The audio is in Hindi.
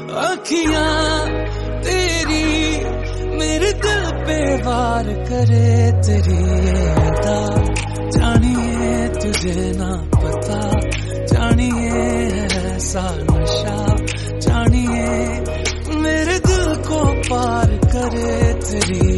अखियां तेरी मेरे दिल पे वार करे, तेरी अदा जानिए तुझे ना पता, जानिए ऐसा नशा, जानिए मेरे दिल को पार करे, तेरी